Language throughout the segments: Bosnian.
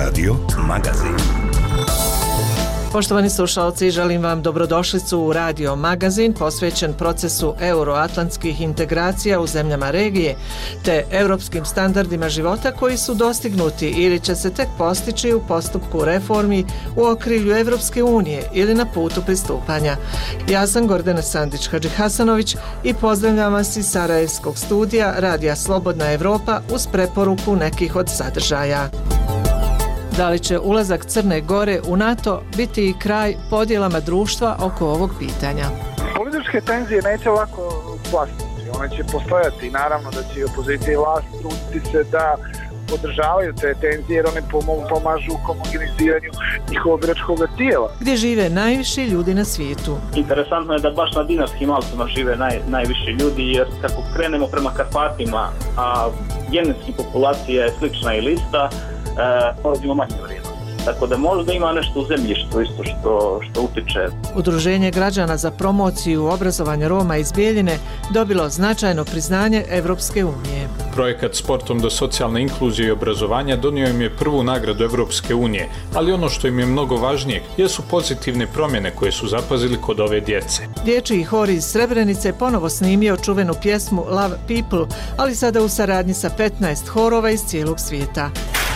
Radio Magazin. Poštovani slušalci, želim vam dobrodošlicu u Radio Magazin posvećen procesu euroatlantskih integracija u zemljama regije te europskim standardima života koji su dostignuti ili će se tek postići u postupku reformi u okrilju Evropske unije ili na putu pristupanja. Ja sam Gordana Sandić-Hadžihasanović i pozdravljam vas iz Sarajevskog studija Radija Slobodna Evropa uz preporuku nekih od sadržaja. Da li će ulazak Crne Gore u NATO biti i kraj podjelama društva oko ovog pitanja? Političke tenzije neće lako splasnuti, one će postojati. Naravno da će i opozicija i vlast truditi se da podržavaju te tenzije jer one pomažu u homogeniziranju njihovog biračkog tijela. Gdje žive najviši ljudi na svijetu? Interesantno je da baš na Dinarskim Alpima žive najviši ljudi, jer kako krenemo prema Karpatima, a genetski populacija je slična i lista, dolazimo manje vrijednosti. Tako da možda ima nešto u zemljištu isto što utiče. Udruženje građana za promociju obrazovanja Roma iz Bijeljine dobilo značajno priznanje Evropske unije. Projekat Sportom do socijalne inkluzije i obrazovanja donio im je prvu nagradu Evropske unije, ali ono što im je mnogo važnije jesu pozitivne promjene koje su zapazili kod ove djece. Dječji hor iz Srebrenice ponovo snimio čuvenu pjesmu Love People, ali sada u saradnji sa 15 horova iz cijelog svijeta.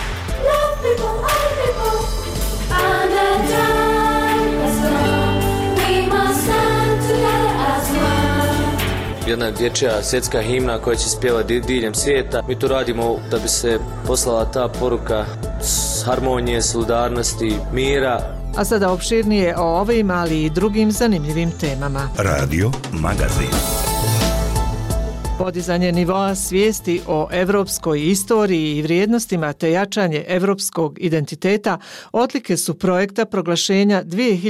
Jedna dječja svjetska himna koja će spjevati diljem svijeta. Mi to radimo da bi se poslala ta poruka harmonije, solidarnosti, mira. A sada opširnije o ovim, ali i drugim zanimljivim temama. Radio Magazin. Podizanje nivoa svijesti o evropskoj istoriji i vrijednostima te jačanje evropskog identiteta odlike su projekta proglašenja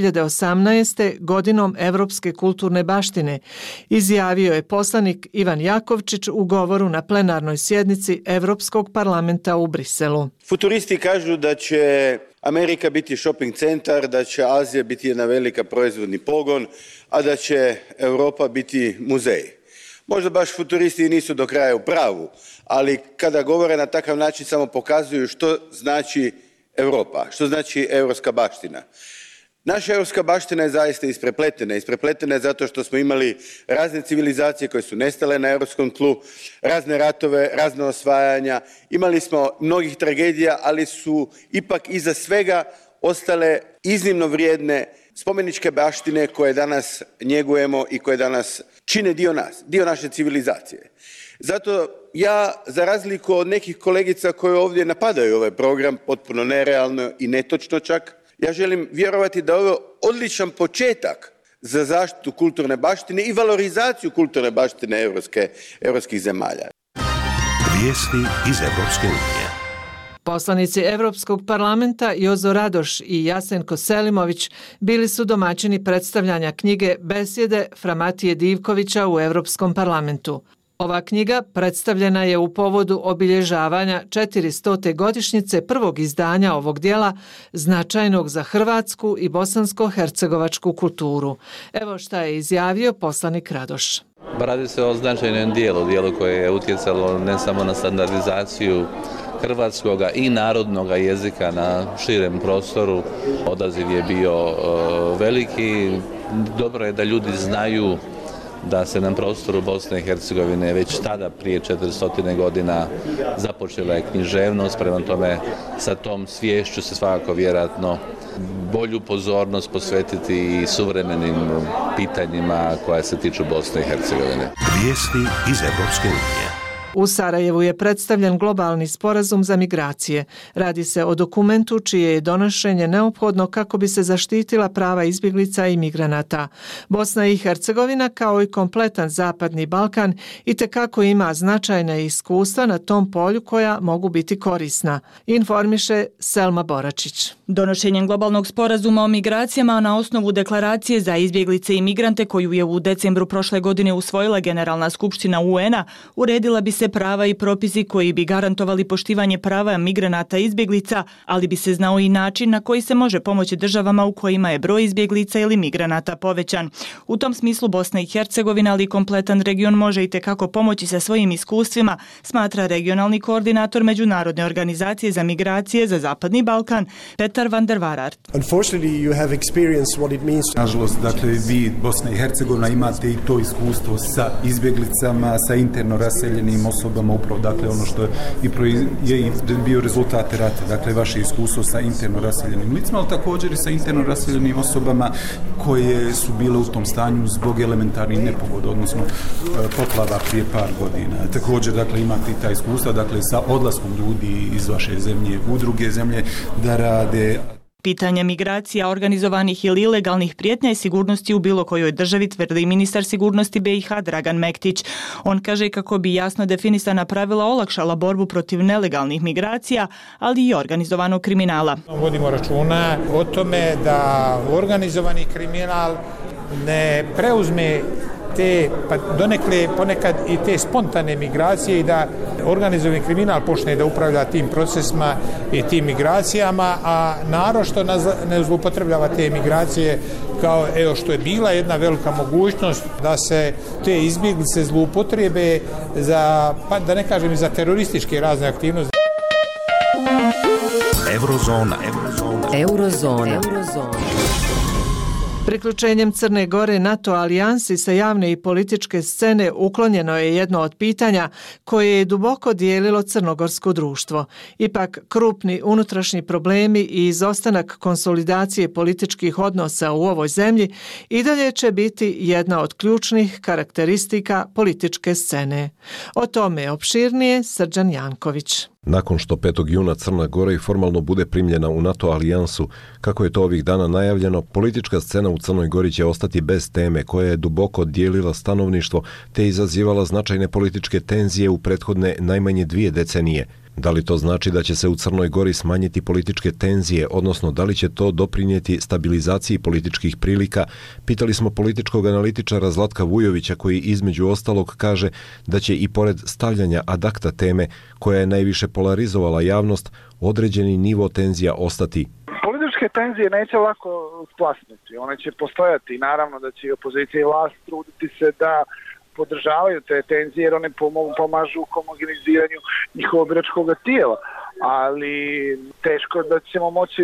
2018. godinom evropske kulturne baštine, izjavio je poslanik Ivan Jakovčić u govoru na plenarnoj sjednici Evropskog parlamenta u Briselu. Futuristi kažu da će Amerika biti shopping centar, da će Azija biti jedna velika proizvodni pogon, a da će Europa biti muzej. Možda baš futuristi i nisu do kraja u pravu, ali kada govore na takav način samo pokazuju što znači Europa, što znači europska baština. Naša europska baština je zaista isprepletena je zato što smo imali razne civilizacije koje su nestale na europskom tlu, razne ratove, razne osvajanja, imali smo mnogih tragedija, ali su ipak iza svega ostale iznimno vrijedne spomeničke baštine koje danas njegujemo i koje danas čine dio nas, dio naše civilizacije. Zato ja, za razliku od nekih kolegica koje ovdje napadaju ovaj program, potpuno nerealno i netočno čak, ja želim vjerovati da je ovo odličan početak za zaštitu kulturne baštine i valorizaciju kulturne baštine europskih zemalja. Vijesti iz Evropske unije. Poslanici Evropskog parlamenta Jozo Radoš i Jasenko Selimović bili su domaćini predstavljanja knjige Besjede fra Matije Divkovića u Evropskom parlamentu. Ova knjiga predstavljena je u povodu obilježavanja 400. godišnjice prvog izdanja ovog dijela, značajnog za hrvatsku i bosansko-hercegovačku kulturu. Evo šta je izjavio poslanik Radoš. Radi se o značajnom dijelu koje je utjecalo ne samo na standardizaciju hrvatskoga i narodnoga jezika na širem prostoru. Odaziv je bio veliki. Dobro je da ljudi znaju da se na prostoru Bosne i Hercegovine već tada prije 400 godina započela je književnost, prema tome sa tom sviješću se svakako vjerojatno bolju pozornost posvetiti i suvremenim pitanjima koja se tiču Bosne i Hercegovine. Vijesti iz Evropske unije. U Sarajevu je predstavljen globalni sporazum za migracije. Radi se o dokumentu čije je donošenje neophodno kako bi se zaštitila prava izbjeglica i migranata. Bosna i Hercegovina kao i kompletan Zapadni Balkan itekako ima značajna iskustva na tom polju koja mogu biti korisna, informiše Selma Boračić. Donošenjem globalnog sporazuma o migracijama na osnovu deklaracije za izbjeglice i migrante koju je u decembru prošle godine usvojila Generalna skupština UN-a uredila bi se se prava i propisi koji bi garantovali poštivanje prava migranata i izbjeglica, ali bi se znao i način na koji se može pomoći državama u kojima je broj izbjeglica ili migranata povećan. U tom smislu Bosna i Hercegovina, ali i kompletan region može itekako pomoći sa svojim iskustvima, smatra regionalni koordinator Međunarodne organizacije za migracije za Zapadni Balkan, Petar van der Waaraert. Nažalost, dakle, vi, Bosna i Hercegovina, imate i to iskustvo sa izbjeglicama, sa interno raseljenim osobama, upravo, dakle, ono što je i bio rezultat rata, dakle, vaše iskustvo sa interno raseljenim licima, ali također i sa interno raseljenim osobama koje su bile u tom stanju zbog elementarnih nepogoda, odnosno poplava prije par godina. Također, dakle, imate i ta iskustva, dakle, sa odlaskom ljudi iz vaše zemlje u druge zemlje da rade. Pitanje migracija, organizovanih ili ilegalnih prijetnja i sigurnosti u bilo kojoj državi, tvrdi ministar sigurnosti BiH Dragan Mektić. On kaže kako bi jasno definisana pravila olakšala borbu protiv nelegalnih migracija, ali i organizovanog kriminala. Vodimo računa o tome da organizovani kriminal ne preuzme te, pa donekle ponekad i te spontane migracije i da organizovani kriminal počne da upravlja tim procesima i tim migracijama, a naročito ne zloupotrebljava te migracije kao što je bila jedna velika mogućnost da se te izbjeglice zloupotrebe za, pa da ne kažem, za terorističke razne aktivnosti. Eurozona. Priključenjem Crne Gore NATO alijansi sa javne i političke scene uklonjeno je jedno od pitanja koje je duboko dijelilo crnogorsko društvo. Ipak, krupni unutrašnji problemi i izostanak konsolidacije političkih odnosa u ovoj zemlji i dalje će biti jedna od ključnih karakteristika političke scene. O tome opširnije Srđan Janković. Nakon što 5. juna Crna Gora i formalno bude primljena u NATO alijansu, kako je to ovih dana najavljeno, politička scena u Crnoj Gori će ostati bez teme koja je duboko dijelila stanovništvo te izazivala značajne političke tenzije u prethodne najmanje 2 decenije. Da li to znači da će se u Crnoj Gori smanjiti političke tenzije, odnosno da li će to doprinijeti stabilizaciji političkih prilika, pitali smo političkog analitičara Zlatka Vujovića koji između ostalog kaže da će i pored stavljanja ad acta teme koja je najviše polarizovala javnost, određeni nivo tenzija ostati. Političke tenzije neće lako splasnuti, one će postojati i naravno da će i opozicija i vlast truditi se da podržavaju te tenzije jer one pomažu u homogeniziranju njihovog biračkog tijela, ali teško da ćemo moći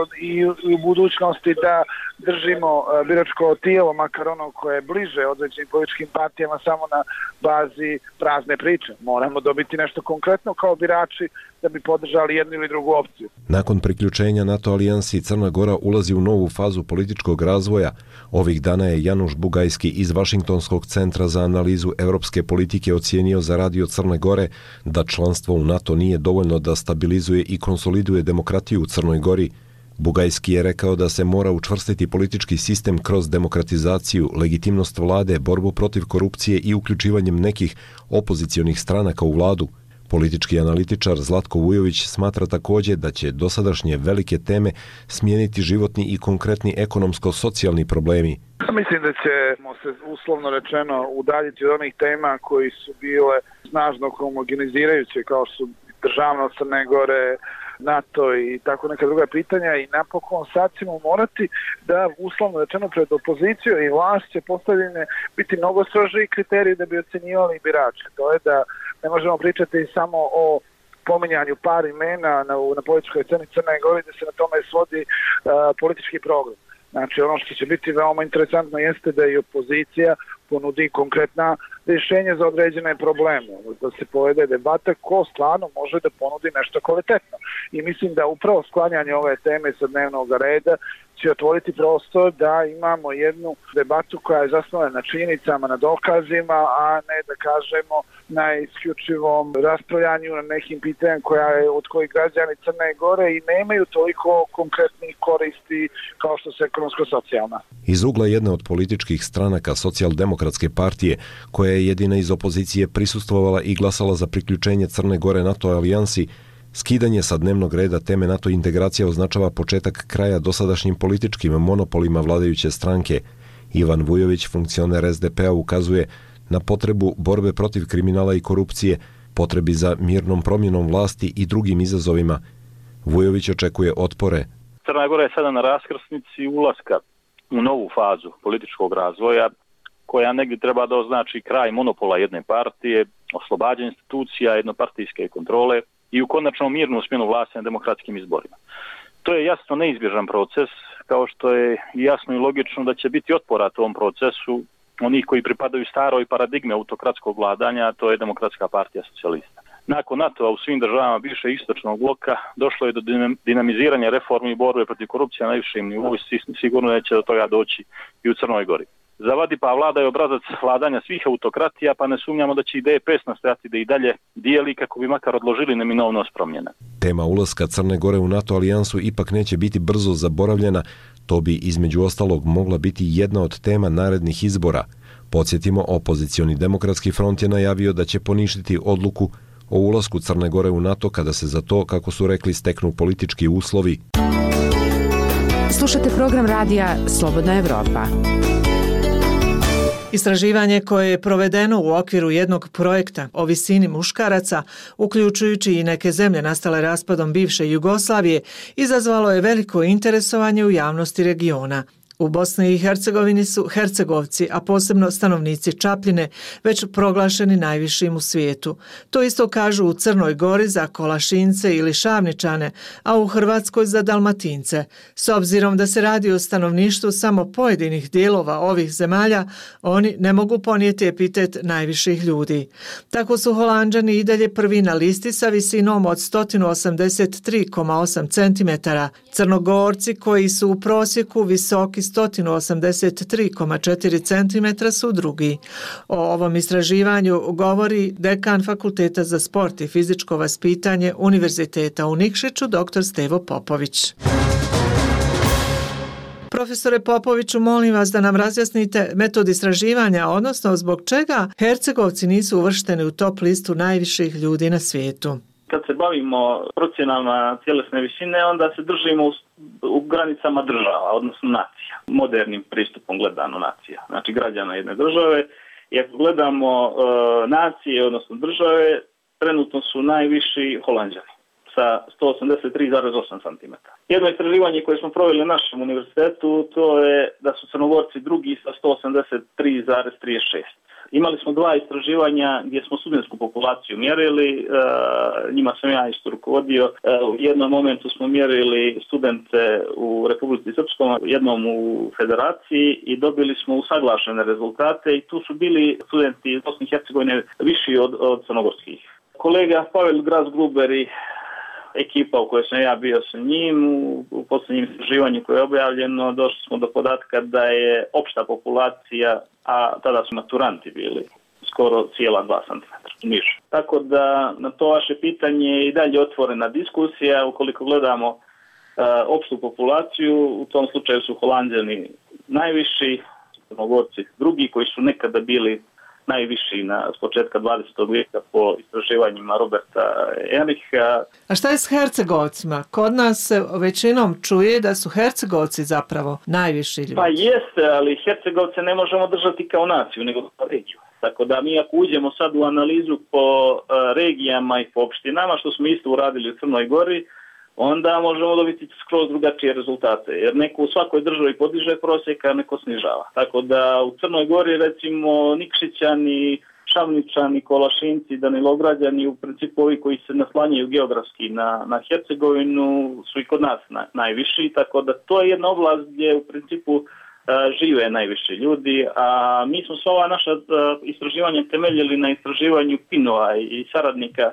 i u budućnosti da držimo biračko tijelo, makar ono koje je bliže određenim političkim partijama, samo na bazi prazne priče. Moramo dobiti nešto konkretno kao birači da bi podržali jednu ili drugu opciju. Nakon priključenja NATO alijansi, Crna Gora ulazi u novu fazu političkog razvoja. Ovih dana je Januš Bugajski iz Vašingtonskog centra za analizu europske politike ocijenio za Radio Crne Gore da članstvo u NATO nije dovoljno da stabilizuje i konsoliduje demokratiju u Crnoj Gori. Bugajski je rekao da se mora učvrstiti politički sistem kroz demokratizaciju, legitimnost vlade, borbu protiv korupcije i uključivanjem nekih opozicionih stranaka u vladu. Politički analitičar Zlatko Vujović smatra također da će dosadašnje velike teme smijeniti životni i konkretni ekonomsko-socijalni problemi. Mislim da ćemo se uslovno rečeno udaljiti od onih tema koji su bile snažno homogenizirajuće kao što su državnost Crne Gore, NATO i tako neka druga pitanja i napokon sad ćemo morati da uslovno rečeno pred opozicijom i vlast će postavljene biti mnogo strožiji kriteriji da bi ocjenjivali birače. To je da ne možemo pričati samo o pominjanju par imena na političkoj sceni Crne Gore da se na tome svodi politički program. Znači ono što će biti veoma interesantno jeste da i opozicija ponudi konkretna rješenja za određene probleme, da se povede debata ko stvarno može da ponudi nešto kvalitetno. I mislim da upravo sklanjanje ove teme sa dnevnog reda će otvoriti prostor da imamo jednu debatu koja je zasnovana na činjenicama, na dokazima, a ne da kažemo na isključivom raspravljanju na nekim pitanjima od kojih građani Crne Gore i nemaju toliko konkretnih koristi kao što su ekonomsko-socijalna. Iz ugla jedne od političkih stranaka Socijaldemokratske partije, koja je jedina iz opozicije prisustvovala i glasala za priključenje Crne Gore NATO alijansi, skidanje sa dnevnog reda teme NATO integracija označava početak kraja dosadašnjim političkim monopolima vladajuće stranke. Ivan Vujović, funkcioner SDP-a, ukazuje na potrebu borbe protiv kriminala i korupcije potrebi za mirnom promjenom vlasti i drugim izazovima, Vujović očekuje otpore. Crna Gora je sada na raskrsnici ulaska u novu fazu političkog razvoja koja negdje treba da označi kraj monopola jedne partije, oslobađanje institucija, jednopartijske kontrole i u konačnom mirnu smjenu vlasti na demokratskim izborima. To je jasno neizbježan proces, kao što je jasno i logično da će biti otpora tom procesu onih koji pripadaju staroj paradigme autokratskog vladanja, to je Demokratska partija socijalista. Nakon NATO-a u svim državama bivše istočnog bloka došlo je do dinamiziranja reformi i borbe protiv korupcije na najvišem nivou i sigurno neće do toga doći i u Crnoj Gori. Zavadi pa vlada je obrazac vladanja svih autokratija, pa ne sumnjamo da će i DPS nastojati da i dalje dijeli kako bi makar odložili neminovnost promjena. Tema ulaska Crne Gore u NATO alijansu ipak neće biti brzo zaboravljena, to bi između ostalog mogla biti jedna od tema narednih izbora. Podsjetimo, opozicioni Demokratski front je najavio da će poništiti odluku o ulasku Crne Gore u NATO kada se za to, kako su rekli, steknu politički uslovi. Slušate program radija Slobodna Evropa. Istraživanje koje je provedeno u okviru jednog projekta o visini muškaraca, uključujući i neke zemlje nastale raspadom bivše Jugoslavije, izazvalo je veliko interesovanje u javnosti regiona. U Bosni i Hercegovini su Hercegovci, a posebno stanovnici Čapljine, već proglašeni najvišim u svijetu. To isto kažu u Crnoj Gori za Kolašince ili Šavničane, a u Hrvatskoj za Dalmatince. S obzirom da se radi o stanovništvu samo pojedinih dijelova ovih zemalja, oni ne mogu ponijeti epitet najviših ljudi. Tako su Holanđani i dalje prvi na listi sa visinom od 183,8 cm. Crnogorci koji su u prosjeku visoki 183,4 cm su drugi. O ovom istraživanju govori dekan Fakulteta za sport i fizičko vaspitanje Univerziteta u Nikšiću, dr. Stevo Popović. Profesore Popoviću, molim vas da nam razjasnite metod istraživanja, odnosno zbog čega Hercegovci nisu uvršteni u top listu najviših ljudi na svijetu. Kad se bavimo procjenama tjelesne visine, onda se držimo u granicama država, odnosno nacija. Modernim pristupom gledano nacija, znači građana jedne države. I ako gledamo nacije, odnosno države, trenutno su najviši Holanđani sa 183,8 cm. Jedno istraživanje koje smo proveli na našem univerzitetu, to je da su Crnogorci drugi sa 183,36. Imali smo dva istraživanja gdje smo studentsku populaciju mjerili, njima sam ja isto rukovodio. U jednom momentu smo mjerili studente u Republici Srpskom, jednom u Federaciji i dobili smo usaglašene rezultate i tu su bili studenti iz Bosne i Hercegovine viši od crnogorskih. Kolega Pavel Gras-Gruber i ekipa u kojoj sam ja bio sa njim, u posljednjem istraživanju koje je objavljeno, došli smo do podatka da je opšta populacija, a tada su maturanti bili, skoro 1,2 cm niže. Tako da na to vaše pitanje je i dalje otvorena diskusija. Ukoliko gledamo opštu populaciju, u tom slučaju su Holanđani najviši, Crnogorci drugi koji su nekada bili najviši s početka 20. vijeka po istraživanjima Roberta Ehricha. A šta je s Hercegovcima? Kod nas se većinom čuje da su Hercegovci zapravo najviši ljudi. Pa jeste, ali Hercegovce ne možemo držati kao naciju, nego kao regiju. Tako da mi ako uđemo sad u analizu po regijama i po opštinama, što smo isto uradili u Crnoj Gori, onda možemo dobiti skroz drugačije rezultate. Jer neko u svakoj državi podiže prosjek, a neko snižava. Tako da u Crnoj Gori recimo Nikšićani, Šavničani, Kolašinci, Danilograđani, u principu ovi koji se naslanjaju geografski na Hercegovinu su i kod nas najviši. Tako da to je jedna oblast gdje u principu žive najviše ljudi, a mi smo sva ova naša istraživanja temeljili na istraživanju Pinova i saradnika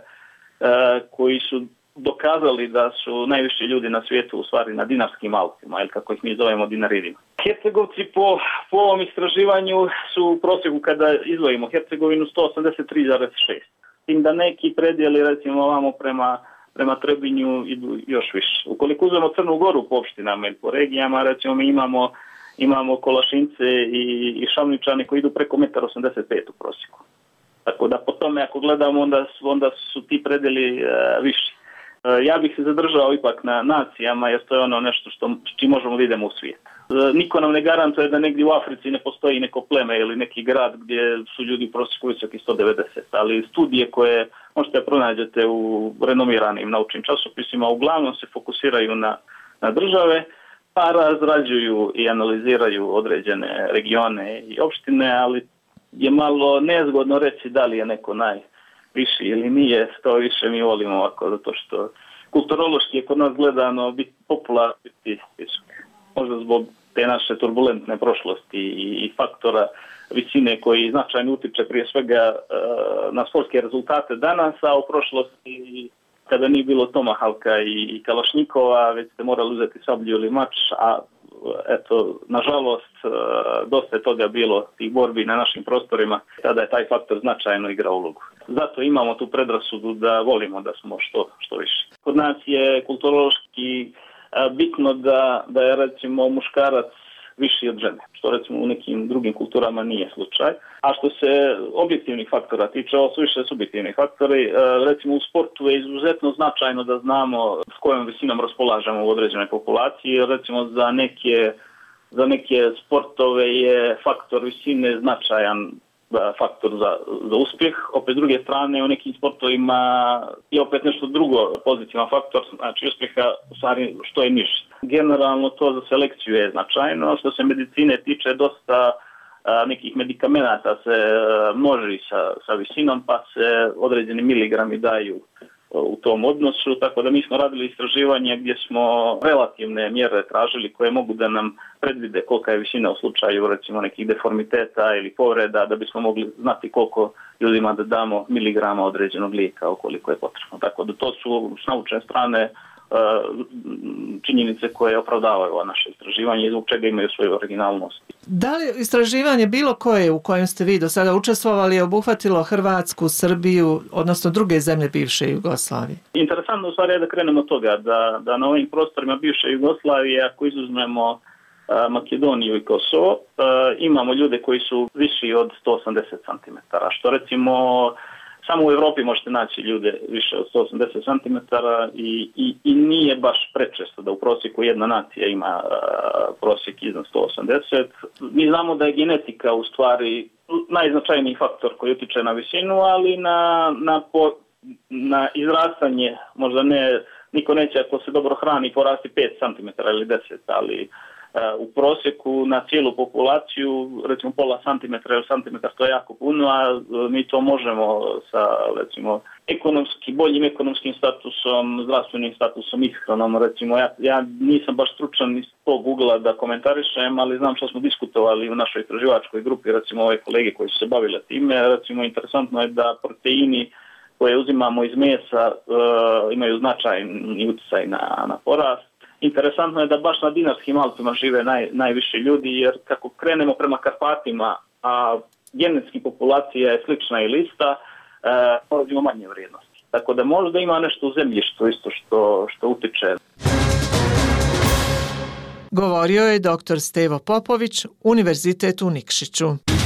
koji su dokazali da su najviši ljudi na svijetu u stvari na Dinarskim Alpima, ili kako ih mi zovemo Dinaridima. Hercegovci po ovom istraživanju su u prosjeku, kada izdvojimo Hercegovinu, 183,6. Tim da neki predjeli recimo ovamo prema Trebinju idu još više. Ukoliko uzmemo Crnu Goru po opštinama ili po regijama, recimo mi imamo Kolašince i Šavničani koji idu preko 1,85 m u prosjeku. Tako da po tome ako gledamo onda su ti predjeli viši. Ja bih se zadržao ipak na nacijama jer to je ono nešto s čim možemo da idemo u svijet. Niko nam ne garantuje da negdje u Africi ne postoji neko pleme ili neki grad gdje su ljudi u prosjeku visoki 190, ali studije koje možete pronađete u renomiranim naučnim časopisima. Uglavnom se fokusiraju na države, pa razrađuju i analiziraju određene regione i opštine, ali je malo nezgodno reći da li je neko najviši ili nije. To više mi volimo ovako, zato što kulturološki je kod nas gledano biti popularno, biti visok. Možda zbog te naše turbulentne prošlosti i faktora visine koji značajno utiče prije svega na sportske rezultate danas, a u prošlosti kada nije bilo Tomahawka i Kalašnikova, već ste morali uzeti sablju ili mač, a eto, nažalost, dosta je toga bilo tih borbi na našim prostorima, tada je taj faktor značajno igrao ulogu. Zato imamo tu predrasudu da volimo da smo što više. Kod nas je kulturološki bitno da je recimo muškarac viši od žene, što recimo u nekim drugim kulturama nije slučaj. A što se objektivnih faktora tiče, ovo su više subjektivni faktori, recimo u sportu je izuzetno značajno da znamo s kojom visinom raspolažemo u određenoj populaciji. Recimo za neke sportove je faktor visine značajan faktor za uspjeh. Opet s druge strane u nekim sportovima je opet nešto drugo pozitivan faktor, znači uspjeha u stvari što je niži. Generalno to za selekciju je značajno. Što se medicine tiče, dosta nekih medikamenata se množi sa visinom, pa se određeni miligrami daju u tom odnosu, tako da mi smo radili istraživanje gdje smo relativne mjere tražili koje mogu da nam predvide kolika je visina u slučaju recimo nekih deformiteta ili povreda, da bismo mogli znati koliko ljudima da damo miligrama određenog lijeka ukoliko je potrebno. Tako da to su s naučne strane činjenice koje opravdavaju ovo naše istraživanje i zbog čega imaju svoju originalnost. Da li istraživanje bilo koje u kojem ste vi do sada učestvovali je obuhvatilo Hrvatsku, Srbiju, odnosno druge zemlje bivše Jugoslavije? Interesantno u stvari je da krenemo od toga da na ovim prostorima bivše Jugoslavije, ako izuzmemo Makedoniju i Kosovo, imamo ljude koji su viši od 180 cm, što recimo samo u Europi možete naći ljude više od 180 cm i nije baš prečesto da u prosjeku jedna nacija ima prosjek iznad 180. Mi znamo da je genetika u stvari najznačajniji faktor koji utiče na visinu, ali na izrastanje, možda niko neće ako se dobro hrani porasti 5 cm ili 10, ali u prosjeku na cijelu populaciju, recimo pola santimetra ili santimetar, to je jako puno, a mi to možemo sa, recimo, boljim ekonomskim statusom, zdravstvenim statusom, ishranom, recimo, ja nisam baš stručan iz tog ugla da komentarišem, ali znam što smo diskutovali u našoj istraživačkoj grupi, recimo ove kolege koji su se bavile time, recimo, interesantno je da proteini koje uzimamo iz mesa imaju značajni utjecaj na porast. Interesantno je da baš na Dinarskim Alpima žive najviše ljudi, jer kako krenemo prema Karpatima, a genetski populacija je slična i lista, dolazimo manje vrijednosti. Tako da možda ima nešto u zemljištu isto što utiče. Govorio je dr. Stevo Popović, Univerzitet u Nikšiću.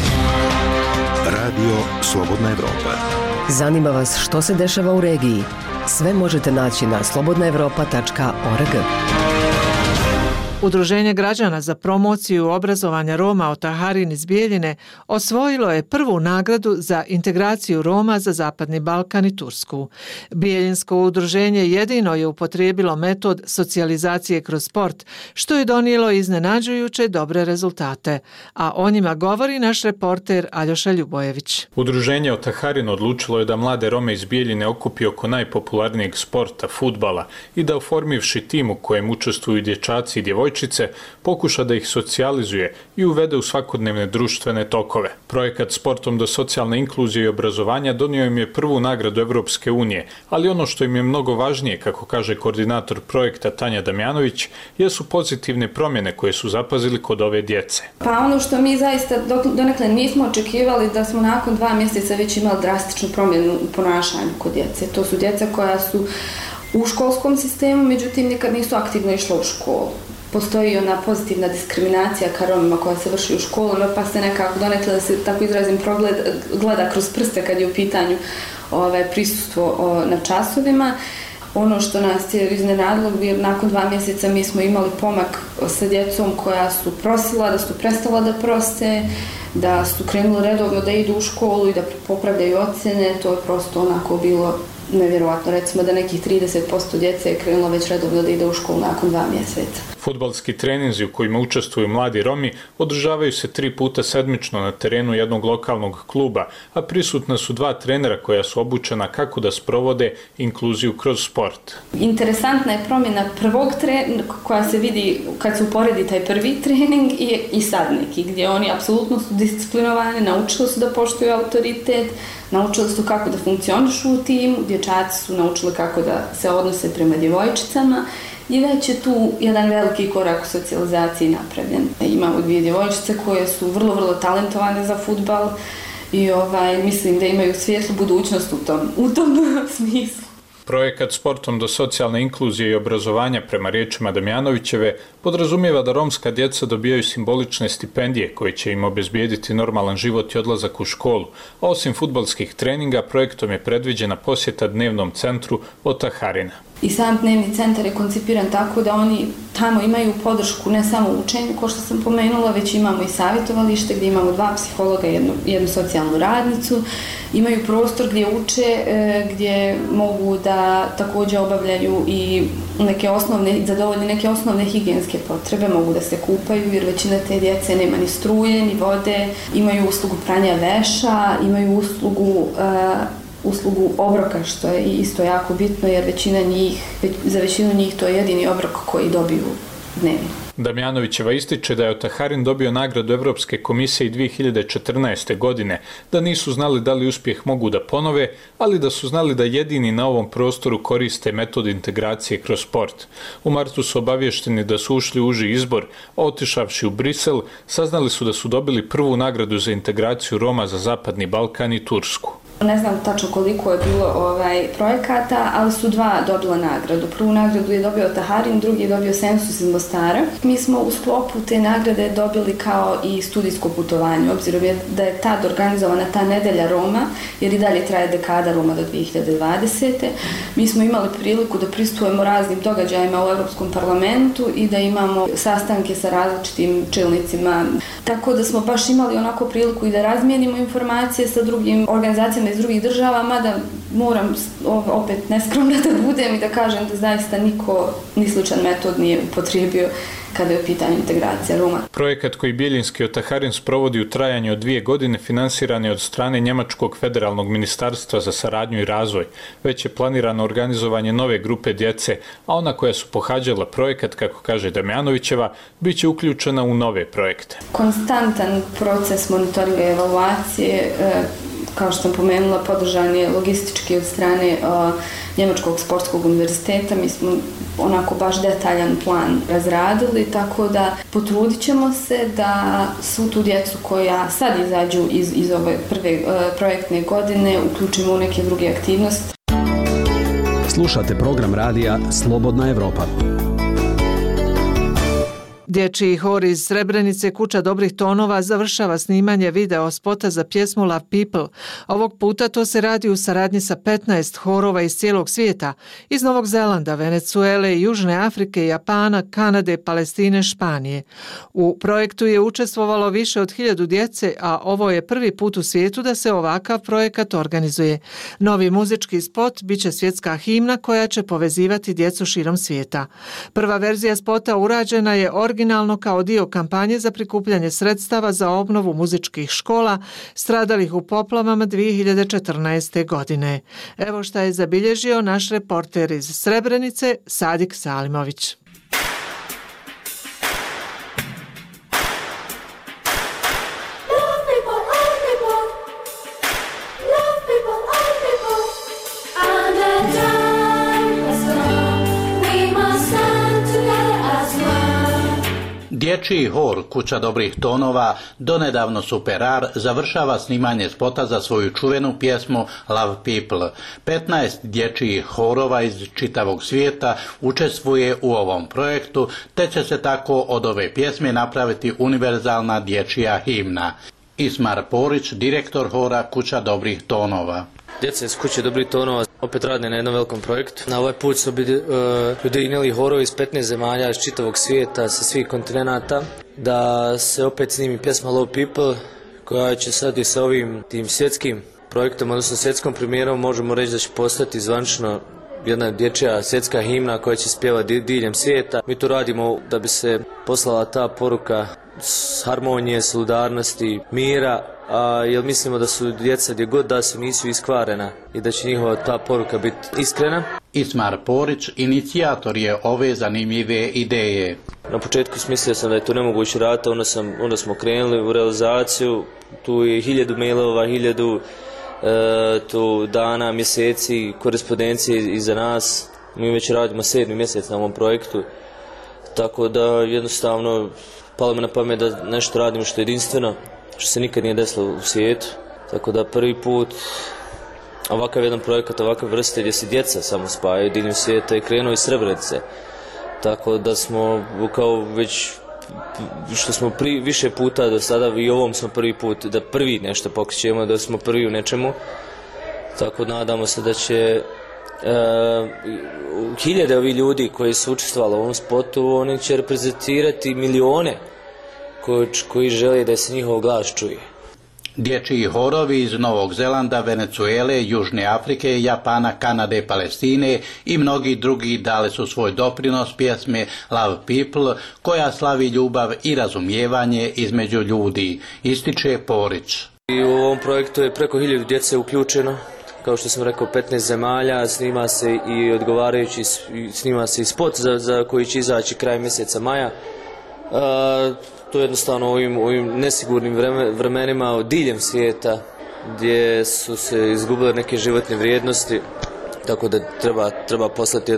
Radio Slobodna Evropa. Zanima vas što se dešava u regiji? Sve možete naći na slobodnaevropa.org. Udruženje građana za promociju obrazovanja Roma Otaharin iz Bijeljine osvojilo je prvu nagradu za integraciju Roma za Zapadni Balkan i Tursku. Bijeljinsko udruženje jedino je upotrijebilo metod socijalizacije kroz sport, što je donijelo iznenađujuće dobre rezultate, a o njima govori naš reporter Aljoša Ljubojević. Udruženje Otaharin odlučilo je da mlade Rome iz Bijeljine okupi oko najpopularnijeg sporta, fudbala, i da oformivši tim u kojem učestvuju dječaci i djevojčice, pokuša da ih socijalizuje i uvede u svakodnevne društvene tokove. Projekat Sportom do socijalne inkluzije i obrazovanja donio im je prvu nagradu Evropske unije, ali ono što im je mnogo važnije, kako kaže koordinator projekta Tanja Damjanović, jesu pozitivne promjene koje su zapazili kod ove djece. Pa ono što mi zaista donekle nismo očekivali, da smo nakon 2 mjeseca već imali drastičnu promjenu u ponašanju kod djece. To su djeca koja su u školskom sistemu, međutim nikad nisu aktivno išla u školu. Postoji ona pozitivna diskriminacija ka Romima koja se vrši u školama, pa se nekako donekle, da se tako izrazim, gleda kroz prste kad je u pitanju prisustvo na časovima. Ono što nas je iznenadilo, jer nakon 2 mjeseca mi smo imali pomak sa djecom koja su prosila, da su prestala da prose, da su krenuli redovno da idu u školu i da popravljaju ocjene. To je prosto onako bilo nevjerojatno. Recimo da nekih 30% djece je krenulo već redovno da ide u školu nakon 2 mjeseca. Fudbalski treninzi u kojima učestvuju mladi Romi održavaju se 3 puta sedmično na terenu jednog lokalnog kluba, a prisutna su 2 trenera koja su obučena kako da sprovode inkluziju kroz sport. Interesantna je promjena prvog treninga koja se vidi kad se uporedi taj prvi trening i sad neki, gdje oni apsolutno su disciplinovani, naučili su da poštuju autoritet, naučili su kako da funkcionišu u timu, dječaci su naučili kako da se odnose prema djevojčicama. I već je tu jedan veliki korak u socijalizaciji napravljen. Imamo 2 djevojčice koje su vrlo, vrlo talentovane za fudbal i mislim da imaju svijetlu budućnost u tom smislu. Projekat Sportom do socijalne inkluzije i obrazovanja, prema riječima Damjanovićeve, podrazumijeva da romska djeca dobijaju simbolične stipendije koje će im obezbijediti normalan život i odlazak u školu, a osim fudbalskih treninga, projektom je predviđena posjeta dnevnom centru Otaharina. I sam dnevni centar je koncipiran tako da oni tamo imaju podršku ne samo u učenju, kao što sam pomenula, već imamo i savjetovalište gdje imamo 2 psihologa i jednu socijalnu radnicu. Imaju prostor gdje uče, gdje mogu da također obavljaju i zadovolji neke osnovne higijenske potrebe, mogu da se kupaju jer većina te djece nema ni struje, ni vode, imaju uslugu pranja veša, imaju uslugu obroka, što je isto jako bitno jer za većinu njih to je jedini obrok koji dobiju dnevno. Damjanovićeva ističe da je Otaharin dobio nagradu Evropske komisije i 2014. godine, da nisu znali da li uspjeh mogu da ponove, ali da su znali da jedini na ovom prostoru koriste metod integracije kroz sport. U martu su obavješteni da su ušli u uži izbor, a otišavši u Brisel, saznali su da su dobili prvu nagradu za integraciju Roma za Zapadni Balkan i Tursku. Ne znam tačno koliko je bilo projekata, ali su 2 dobila nagradu. Prvu nagradu je dobio Otaharin, drugi je dobio Sensus iz Mostara. Mi smo u sklopu te nagrade dobili kao i studijsko putovanje, obzirom da je tad organizovana ta nedelja Roma, jer i dalje traje dekada Roma do 2020. Mi smo imali priliku da prisustujemo raznim događajima u Europskom parlamentu i da imamo sastanke sa različitim čelnicima. Tako da smo baš imali onako priliku i da razmijenimo informacije sa drugim organizacijama iz drugih država, mada moram opet neskromna da budem i da kažem da zaista niko ni sličan metod nije upotrijebio kada je u pitanju integracija Roma. Projekat koji Bijeljinski Otaharin sprovodi u trajanju od 2 godine finansiran je od strane Njemačkog federalnog ministarstva za saradnju i razvoj. Već je planirano organizovanje nove grupe djece, a ona koja su pohađala projekat, kako kaže Damjanovićeva, bit će uključena u nove projekte. Konstantan proces monitoringa i evaluacije, kao što sam pomenula, podržan je logistički od strane Njemačkog sportskog univerziteta. Mi smo onako baš detaljan plan razradili, tako da potrudit ćemo se da svu tu djecu koja sad izađu iz ove prve projektne godine uključimo u neke druge aktivnosti. Slušate program radija Slobodna Evropa. Dječji hor iz Srebrenice Kuća dobrih tonova završava snimanje video spota za pjesmu Love People. Ovog puta to se radi u saradnji sa 15 horova iz cijelog svijeta, iz Novog Zelanda, Venezuele, Južne Afrike, Japana, Kanade, Palestine, Španije. U projektu je učestvovalo više od 1000 djece, a ovo je prvi put u svijetu da se ovakav projekat organizuje. Novi muzički spot biće svjetska himna koja će povezivati djecu širom svijeta. Prva verzija spota urađena je originalno kao dio kampanje za prikupljanje sredstava za obnovu muzičkih škola stradalih u poplavama 2014. godine. Evo šta je zabilježio naš reporter iz Srebrenice, Sadik Salimović. Dječji hor Kuća dobrih tonova, donedavno Superar, završava snimanje spota za svoju čuvenu pjesmu Love People. 15 dječjih horova iz čitavog svijeta učestvuje u ovom projektu, te će se tako od ove pjesme napraviti univerzalna dječja himna. Ismar Porić, direktor hora Kuća dobrih tonova. Djeca iz Kuće dobrih tonova opet rade na jednom velikom projektu. Na ovaj put su ujedinili horovi iz 15 zemalja iz čitavog svijeta, sa svih kontinenata, da se opet snimi pjesma Love People, koja će sad i sa ovim tim svjetskim projektom, odnosno svjetskom premijerom, možemo reći da će postati zvanično jedna dječja svjetska himna koja će spjevati diljem svijeta. Mi to radimo da bi se poslala ta poruka harmonije, solidarnosti, mira, jer mislimo da su djeca gdje god da su nisu iskvarena i da će njihova ta poruka biti iskrena. Ismar Porić inicijator je ove zanimljive ideje. Na početku smislio sam da je to nemoguće raditi, onda smo krenuli u realizaciju, tu je 1000 mailova, 1000 tu dana, mjeseci, korespondencije iza nas. Mi već radimo 7. mjesec na ovom projektu, tako da jednostavno palo mi na pamet da nešto radimo što je jedinstveno, što se nikad nije desilo u svijetu. Tako da prvi put ovakav jedan projekat, ovakve vrste gdje se djeca samo spajaju diljem svijeta je krenuo iz Srebrenice. Tako da smo kao već što smo više puta do sada i ovom smo prvi put da prvi nešto pokrećemo, da smo prvi u nečemu. Tako nadamo se da će hiljade ovih ljudi koji su učestvovali u ovom spotu, oni će reprezentirati milione koji žele da se njihov glas čuje. Dječji horovi iz Novog Zelanda, Venezuele, Južne Afrike, Japana, Kanade, Palestine i mnogi drugi dali su svoj doprinos pjesme Love People, koja slavi ljubav i razumijevanje između ljudi, ističe Porić. I u ovom projektu je preko 1000 djece uključeno, kao što sam rekao, 15 zemalja, snima se i odgovarajući, snima se i spot za koji će izaći kraj mjeseca maja. To je jednostavno u ovim nesigurnim vremenima diljem svijeta gdje su se izgubile neke životne vrijednosti, tako da treba poslati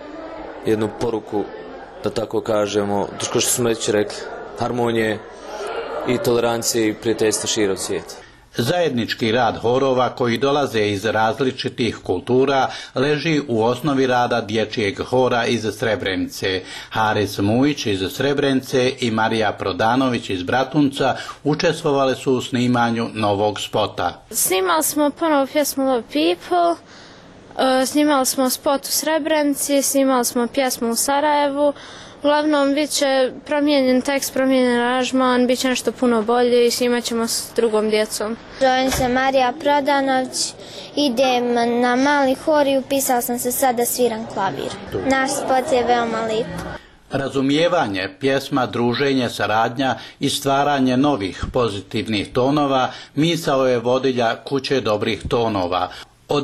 jednu poruku, da tako kažemo, kao što smo već rekli, harmonije i tolerancije i prijateljstva širom svijeta. Zajednički rad horova koji dolaze iz različitih kultura leži u osnovi rada dječjeg hora iz Srebrenice. Haris Mujić iz Srebrenice i Marija Prodanović iz Bratunca učestvovali su u snimanju novog spota. Snimali smo ponovo pjesmu Love People, snimali smo spot u Srebrenici, snimali smo pjesmu u Sarajevu. Uglavnom, bit će promijenjen tekst, promijenjen aranžman, bit će nešto puno bolje i snimat ćemo s drugom djecom. Zovem se Marija Prodanović, idem na mali hor i upisala sam se sad da sviram klavir. Naš spot je veoma lijep. Razumijevanje, pjesma, druženje, saradnja i stvaranje novih pozitivnih tonova misao je vodilja Kuće dobrih tonova. Od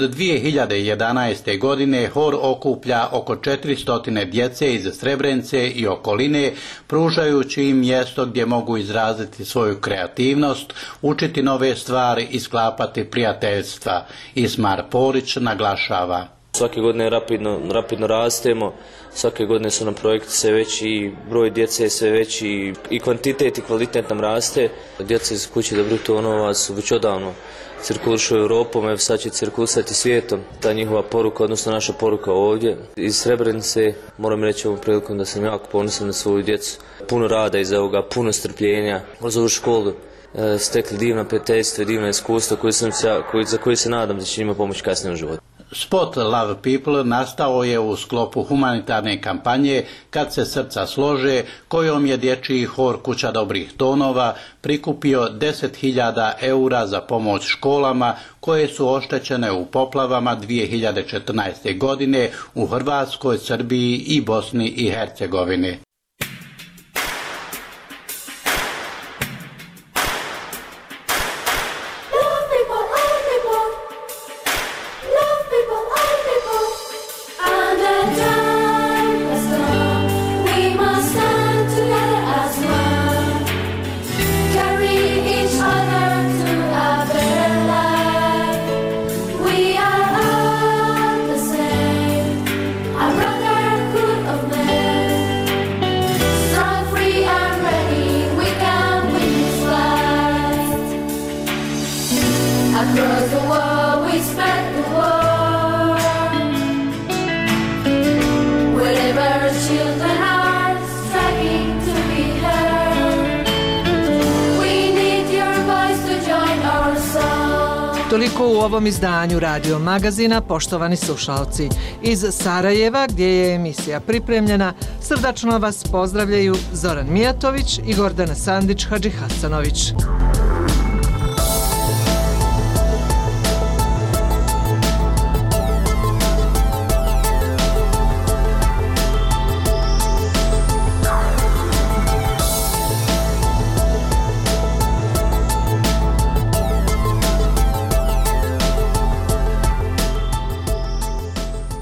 2011. godine hor okuplja oko 400 djece iz Srebrenice i okoline, pružajući im mjesto gdje mogu izraziti svoju kreativnost, učiti nove stvari i sklapati prijateljstva. Ismar Porić naglašava. Svake godine rapidno rastemo, svake godine su nam projekti sve veći, broj djece je sve veći i kvantitet i kvalitet nam raste. Djeca iz Kuće dobrih tonova su već odavno cirkulišu Europom, evo sad će cirkulisati svijetom. Ta njihova poruka, odnosno naša poruka ovdje iz Srebrenice, moram reći ovom prilikom da sam jako ponosan na svoju djecu. Puno rada iza ovoga, puno strpljenja. Kroz ovu školu stekli divna prijateljstva i divna iskustva za koje se nadam da će njima pomoći kasnije u životu. Spot Love People nastao je u sklopu humanitarne kampanje Kad se srca slože, kojom je dječji hor Kuća dobrih tonova prikupio 10.000 eura za pomoć školama koje su oštećene u poplavama 2014. godine u Hrvatskoj, Srbiji i Bosni i Hercegovini. Toliko u ovom izdanju Radio Magazina, poštovani slušalci. Iz Sarajeva, gdje je emisija pripremljena, srdačno vas pozdravljaju Zoran Mijatović i Gordana Sandić-Hadžihasanović.